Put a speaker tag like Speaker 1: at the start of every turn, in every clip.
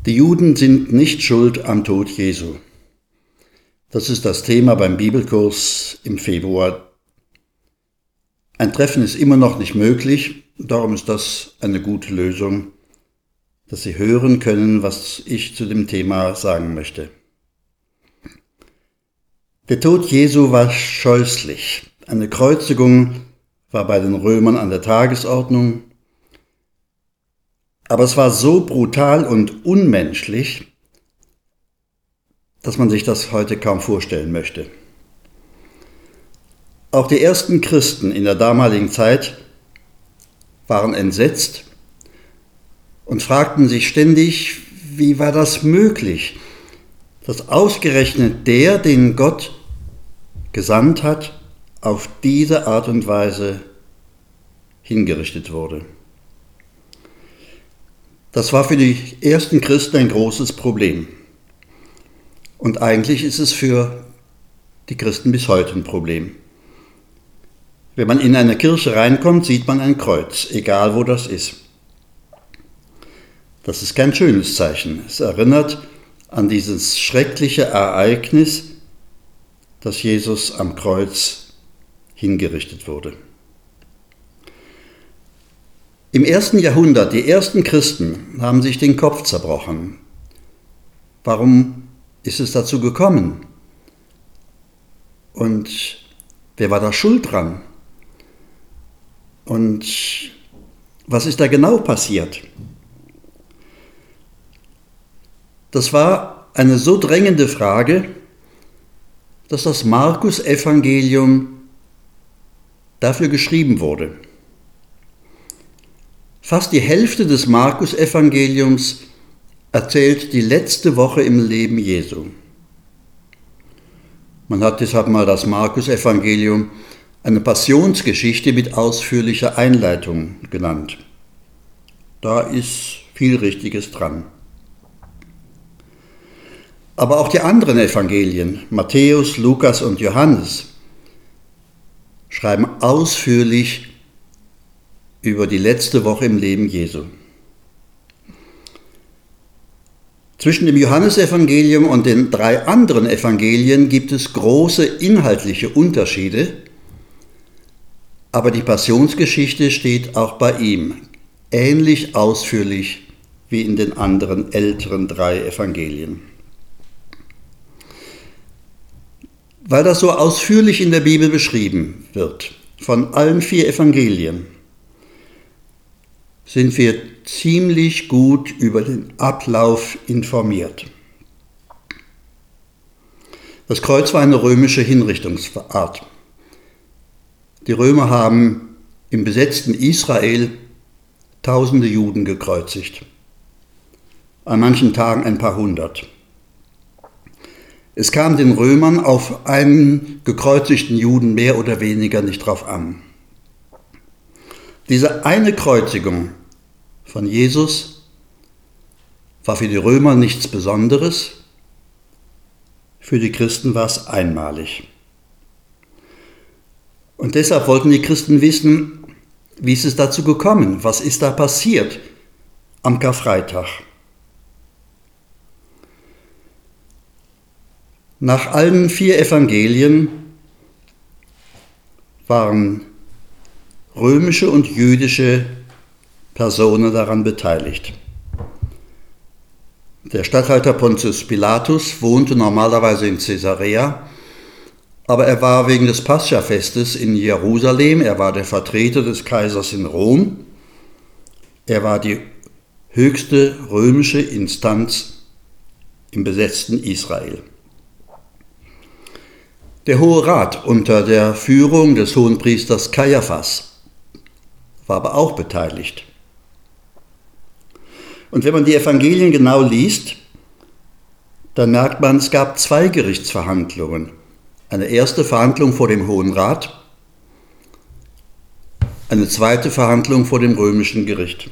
Speaker 1: Die Juden sind nicht schuld am Tod Jesu. Das ist das Thema beim Bibelkurs im Februar. Ein Treffen ist immer noch nicht möglich, darum ist das eine gute Lösung, dass Sie hören können, was ich zu dem Thema sagen möchte. Der Tod Jesu war scheußlich. Eine Kreuzigung war bei den Römern an der Tagesordnung. Aber es war so brutal und unmenschlich, dass man sich das heute kaum vorstellen möchte. Auch die ersten Christen in der damaligen Zeit waren entsetzt und fragten sich ständig, wie war das möglich, dass ausgerechnet der, den Gott gesandt hat, auf diese Art und Weise hingerichtet wurde. Das war für die ersten Christen ein großes Problem. Und eigentlich ist es für die Christen bis heute ein Problem. Wenn man in eine Kirche reinkommt, sieht man ein Kreuz, egal wo das ist. Das ist kein schönes Zeichen. Es erinnert an dieses schreckliche Ereignis, dass Jesus am Kreuz hingerichtet wurde. Im 1. Jahrhundert, die ersten Christen haben sich den Kopf zerbrochen. Warum ist es dazu gekommen? Und wer war da schuld dran? Und was ist da genau passiert? Das war eine so drängende Frage, dass das Markus-Evangelium dafür geschrieben wurde. Fast die Hälfte des Markus-Evangeliums erzählt die letzte Woche im Leben Jesu. Man hat deshalb mal das Markus-Evangelium eine Passionsgeschichte mit ausführlicher Einleitung genannt. Da ist viel Richtiges dran. Aber auch die anderen Evangelien, Matthäus, Lukas und Johannes, schreiben ausführlich über die letzte Woche im Leben Jesu. Zwischen dem Johannesevangelium und den 3 anderen Evangelien gibt es große inhaltliche Unterschiede, aber die Passionsgeschichte steht auch bei ihm ähnlich ausführlich wie in den anderen älteren 3 Evangelien. Weil das so ausführlich in der Bibel beschrieben wird, von allen 4 Evangelien, sind wir ziemlich gut über den Ablauf informiert. Das Kreuz war eine römische Hinrichtungsart. Die Römer haben im besetzten Israel tausende Juden gekreuzigt, an manchen Tagen ein paar hundert. Es kam den Römern auf einen gekreuzigten Juden mehr oder weniger nicht drauf an. Diese eine Kreuzigung von Jesus war für die Römer nichts Besonderes, für die Christen war es einmalig. Und deshalb wollten die Christen wissen, wie ist es dazu gekommen, was ist da passiert am Karfreitag. Nach allen 4 Evangelien waren römische und jüdische Personen daran beteiligt. Der Statthalter Pontius Pilatus wohnte normalerweise in Caesarea, aber er war wegen des Pascha-Festes in Jerusalem, er war der Vertreter des Kaisers in Rom, er war die höchste römische Instanz im besetzten Israel. Der Hohe Rat unter der Führung des Hohenpriesters Kaiaphas war aber auch beteiligt. Und wenn man die Evangelien genau liest, dann merkt man, es gab 2 Gerichtsverhandlungen. Eine erste Verhandlung vor dem Hohen Rat, eine zweite Verhandlung vor dem römischen Gericht.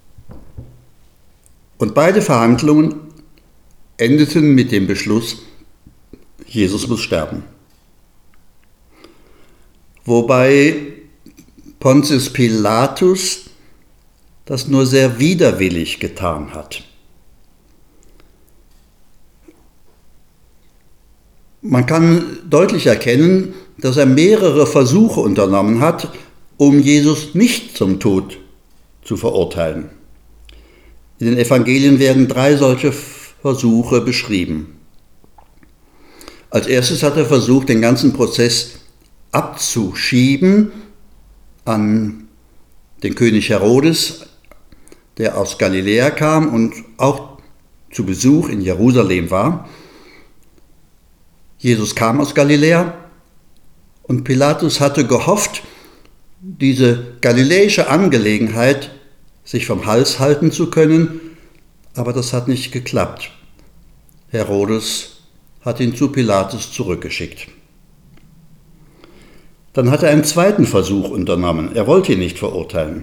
Speaker 1: Und beide Verhandlungen endeten mit dem Beschluss, Jesus muss sterben. Wobei Pontius Pilatus das nur sehr widerwillig getan hat. Man kann deutlich erkennen, dass er mehrere Versuche unternommen hat, um Jesus nicht zum Tod zu verurteilen. In den Evangelien werden 3 solche Versuche beschrieben. Als erstes hat er versucht, den ganzen Prozess abzuschieben an den König Herodes, der aus Galiläa kam und auch zu Besuch in Jerusalem war. Jesus kam aus Galiläa und Pilatus hatte gehofft, diese galiläische Angelegenheit sich vom Hals halten zu können, aber das hat nicht geklappt. Herodes hat ihn zu Pilatus zurückgeschickt. Dann hat er einen zweiten Versuch unternommen. Er wollte ihn nicht verurteilen.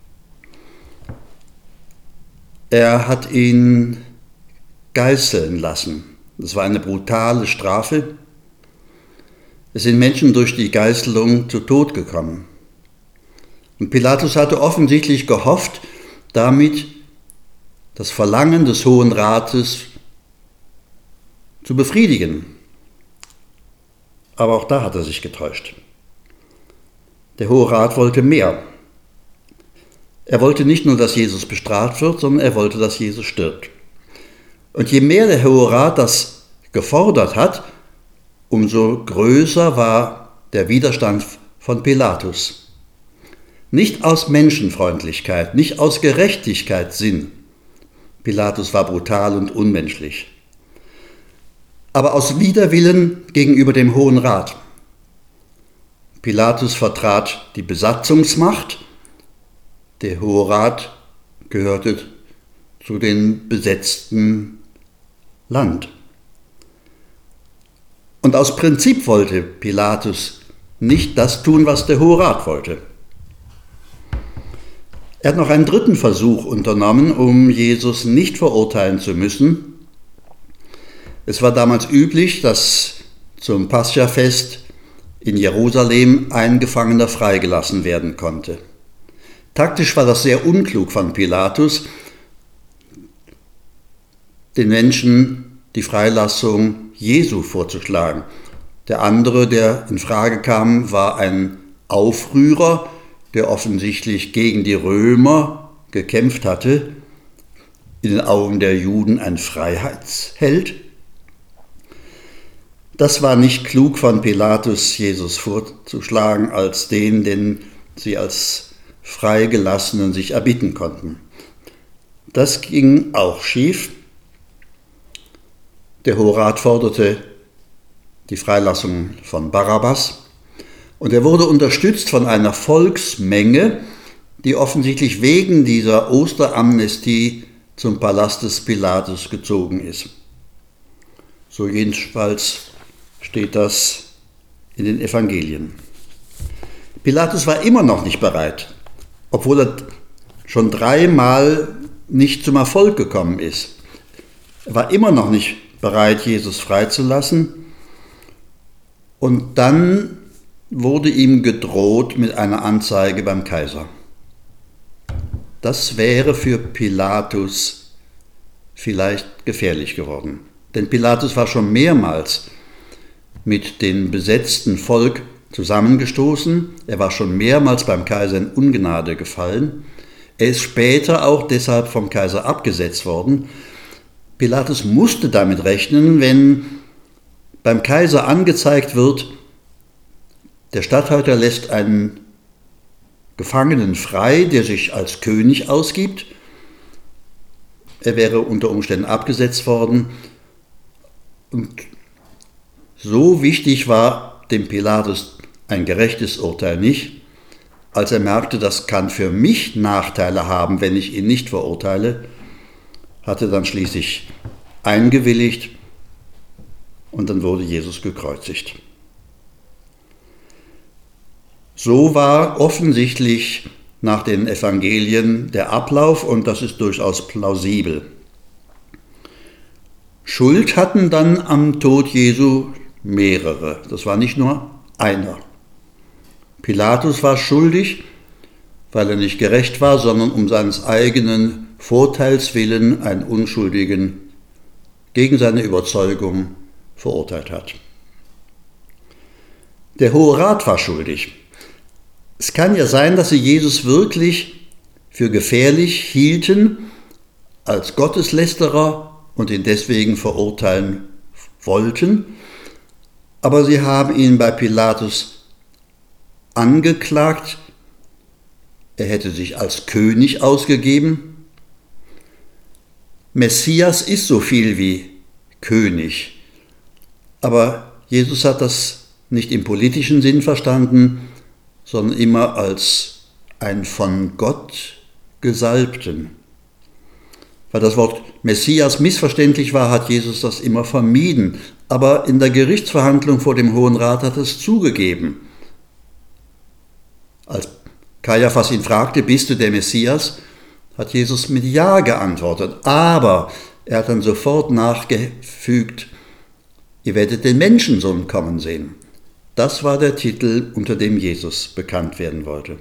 Speaker 1: Er hat ihn geißeln lassen. Das war eine brutale Strafe. Es sind Menschen durch die Geißelung zu Tod gekommen. Und Pilatus hatte offensichtlich gehofft, damit das Verlangen des Hohen Rates zu befriedigen. Aber auch da hat er sich getäuscht. Der Hohe Rat wollte mehr. Er wollte nicht nur, dass Jesus bestraft wird, sondern er wollte, dass Jesus stirbt. Und je mehr der Hohe Rat das gefordert hat, umso größer war der Widerstand von Pilatus. Nicht aus Menschenfreundlichkeit, nicht aus Gerechtigkeitssinn. Pilatus war brutal und unmenschlich. Aber aus Widerwillen gegenüber dem Hohen Rat. Pilatus vertrat die Besatzungsmacht, der Hohe Rat gehörte zu den besetzten Land. Und aus Prinzip wollte Pilatus nicht das tun, was der Hohe Rat wollte. Er hat noch einen dritten Versuch unternommen, um Jesus nicht verurteilen zu müssen. Es war damals üblich, dass zum Paschafest in Jerusalem ein Gefangener freigelassen werden konnte. Taktisch war das sehr unklug von Pilatus, den Menschen die Freilassung Jesu vorzuschlagen. Der andere, der in Frage kam, war ein Aufrührer, der offensichtlich gegen die Römer gekämpft hatte, in den Augen der Juden ein Freiheitsheld. Das war nicht klug von Pilatus, Jesus vorzuschlagen als den sie als Freigelassenen sich erbitten konnten. Das ging auch schief. Der Hohe Rat forderte die Freilassung von Barabbas und er wurde unterstützt von einer Volksmenge, die offensichtlich wegen dieser Osteramnestie zum Palast des Pilatus gezogen ist. So jedenfalls steht das in den Evangelien. Pilatus war immer noch nicht bereit, obwohl er schon 3-mal nicht zum Erfolg gekommen ist. Er war immer noch nicht bereit, Jesus freizulassen. Und dann wurde ihm gedroht mit einer Anzeige beim Kaiser. Das wäre für Pilatus vielleicht gefährlich geworden. Denn Pilatus war schon mehrmals mit dem besetzten Volk zusammengestoßen. Er war schon mehrmals beim Kaiser in Ungnade gefallen. Er ist später auch deshalb vom Kaiser abgesetzt worden. Pilatus musste damit rechnen, wenn beim Kaiser angezeigt wird, der Statthalter lässt einen Gefangenen frei, der sich als König ausgibt. Er wäre unter Umständen abgesetzt worden. Und so wichtig war dem Pilatus ein gerechtes Urteil nicht, als er merkte, das kann für mich Nachteile haben, wenn ich ihn nicht verurteile, hatte dann schließlich eingewilligt und dann wurde Jesus gekreuzigt. So war offensichtlich nach den Evangelien der Ablauf und das ist durchaus plausibel. Schuld hatten dann am Tod Jesu mehrere, das war nicht nur einer. Pilatus war schuldig, weil er nicht gerecht war, sondern um seines eigenen Vorteils willen einen Unschuldigen gegen seine Überzeugung verurteilt hat. Der Hohe Rat war schuldig. Es kann ja sein, dass sie Jesus wirklich für gefährlich hielten, als Gotteslästerer und ihn deswegen verurteilen wollten, aber sie haben ihn bei Pilatus angeklagt, er hätte sich als König ausgegeben. Messias ist so viel wie König, aber Jesus hat das nicht im politischen Sinn verstanden, sondern immer als ein von Gott Gesalbten. Weil das Wort Messias missverständlich war, hat Jesus das immer vermieden. Aber in der Gerichtsverhandlung vor dem Hohen Rat hat er es zugegeben. Als Kaiaphas ihn fragte, bist du der Messias, hat Jesus mit Ja geantwortet. Aber er hat dann sofort nachgefügt, ihr werdet den Menschensohn kommen sehen. Das war der Titel, unter dem Jesus bekannt werden wollte.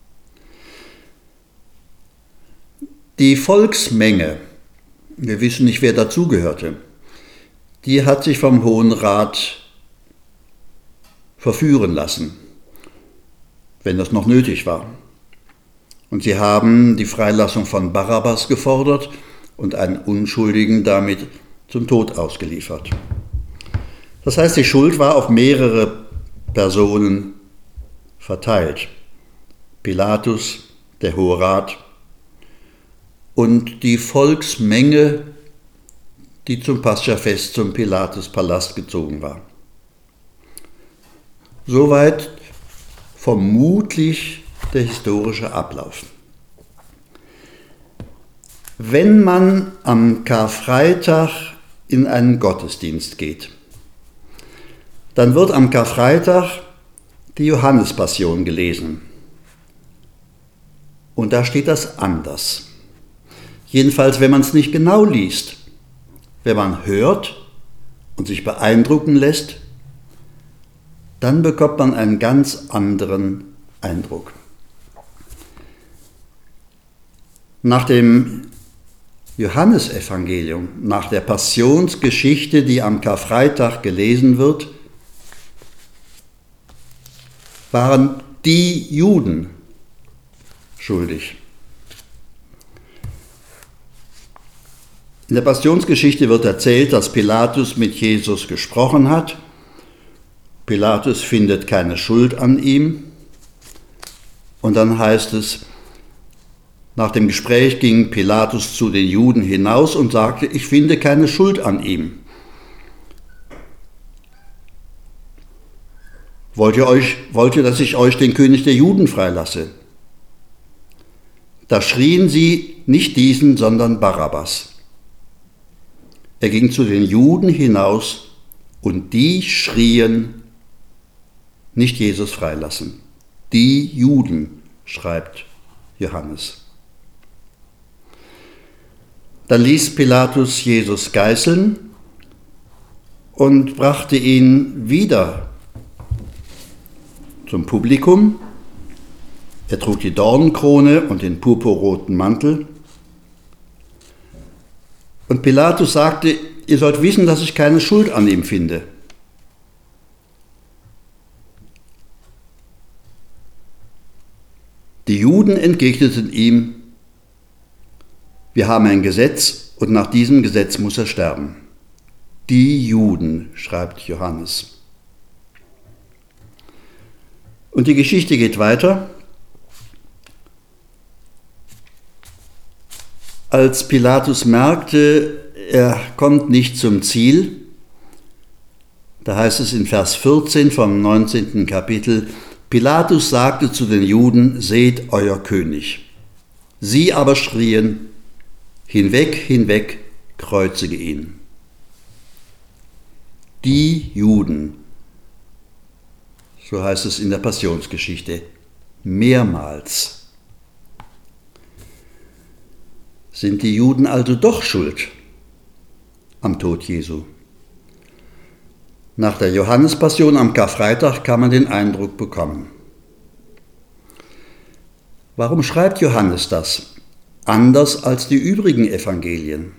Speaker 1: Die Volksmenge, wir wissen nicht, wer dazugehörte, die hat sich vom Hohen Rat verführen lassen, wenn das noch nötig war. Und sie haben die Freilassung von Barabbas gefordert und einen Unschuldigen damit zum Tod ausgeliefert. Das heißt, die Schuld war auf mehrere Personen verteilt. Pilatus, der Hohe Rat und die Volksmenge, die zum Paschafest zum Pilatus-Palast gezogen war. Soweit vermutlich der historische Ablauf. Wenn man am Karfreitag in einen Gottesdienst geht, dann wird am Karfreitag die Johannespassion gelesen. Und da steht das anders. Jedenfalls, wenn man es nicht genau liest. Wenn man hört und sich beeindrucken lässt, dann bekommt man einen ganz anderen Eindruck. Nach dem Johannesevangelium, nach der Passionsgeschichte, die am Karfreitag gelesen wird, waren die Juden schuldig. In der Passionsgeschichte wird erzählt, dass Pilatus mit Jesus gesprochen hat. Pilatus findet keine Schuld an ihm. Und dann heißt es, nach dem Gespräch ging Pilatus zu den Juden hinaus und sagte, ich finde keine Schuld an ihm. Wollt ihr, dass ich euch den König der Juden freilasse? Da schrien sie nicht diesen, sondern Barabbas. Er ging zu den Juden hinaus und die schrien, nicht Jesus freilassen. Die Juden, schreibt Johannes. Dann ließ Pilatus Jesus geißeln und brachte ihn wieder zum Publikum. Er trug die Dornenkrone und den purpurroten Mantel. Und Pilatus sagte, ihr sollt wissen, dass ich keine Schuld an ihm finde. Die Juden entgegneten ihm, wir haben ein Gesetz und nach diesem Gesetz muss er sterben. Die Juden, schreibt Johannes. Und die Geschichte geht weiter. Als Pilatus merkte, er kommt nicht zum Ziel, da heißt es in Vers 14 vom 19. Kapitel, Pilatus sagte zu den Juden, seht euer König. Sie aber schrien, hinweg, hinweg, kreuzige ihn. Die Juden, so heißt es in der Passionsgeschichte, mehrmals. Sind die Juden also doch schuld am Tod Jesu? Nach der Johannespassion am Karfreitag kann man den Eindruck bekommen. Warum schreibt Johannes das? Anders als die übrigen Evangelien.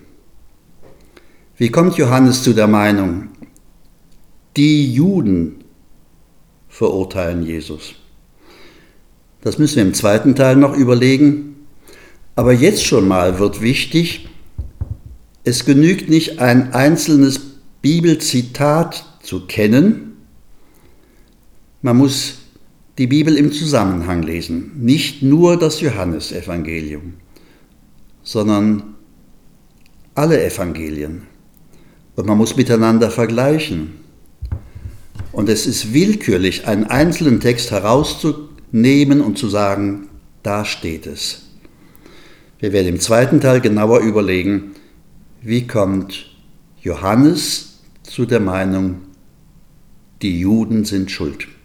Speaker 1: Wie kommt Johannes zu der Meinung, die Juden verurteilen Jesus. Das müssen wir im zweiten Teil noch überlegen. Aber jetzt schon mal wird wichtig, es genügt nicht, ein einzelnes Bibelzitat zu kennen. Man muss die Bibel im Zusammenhang lesen. Nicht nur das Johannesevangelium, sondern alle Evangelien. Und man muss miteinander vergleichen. Und es ist willkürlich, einen einzelnen Text herauszunehmen und zu sagen, da steht es. Wir werden im zweiten Teil genauer überlegen, wie kommt Johannes zu der Meinung, die Juden sind schuld.